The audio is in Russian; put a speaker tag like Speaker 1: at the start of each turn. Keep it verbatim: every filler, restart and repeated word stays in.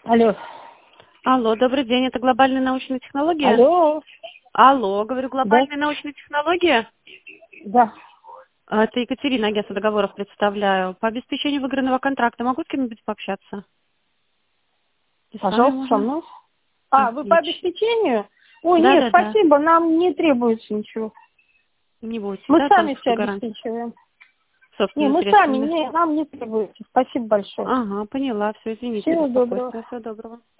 Speaker 1: Алло.
Speaker 2: Алло, добрый день, это глобальная научная технология?
Speaker 1: Алло.
Speaker 2: Алло, говорю,
Speaker 1: Да.
Speaker 2: глобальная научная технология?
Speaker 1: Да.
Speaker 2: А, Это Екатерина, агентство договоров представляю. По обеспечению выигранного контракта могу с кем-нибудь пообщаться? И с вами
Speaker 1: Пожалуйста, со
Speaker 2: можно?
Speaker 1: мной. А, вы по
Speaker 2: Отлично.
Speaker 1: обеспечению? Ой,
Speaker 2: Да,
Speaker 1: нет,
Speaker 2: да, да.
Speaker 1: спасибо, нам не требуется ничего.
Speaker 2: Не будете,
Speaker 1: Мы
Speaker 2: да, там
Speaker 1: сами все
Speaker 2: гарантия.
Speaker 1: обеспечиваем. Не,
Speaker 2: Собственными
Speaker 1: мы сами,
Speaker 2: средствами.
Speaker 1: не, нам не требуется. Спасибо большое.
Speaker 2: Ага, поняла, все, извините за
Speaker 1: Всего доброго.
Speaker 2: беспокойство. Всего доброго.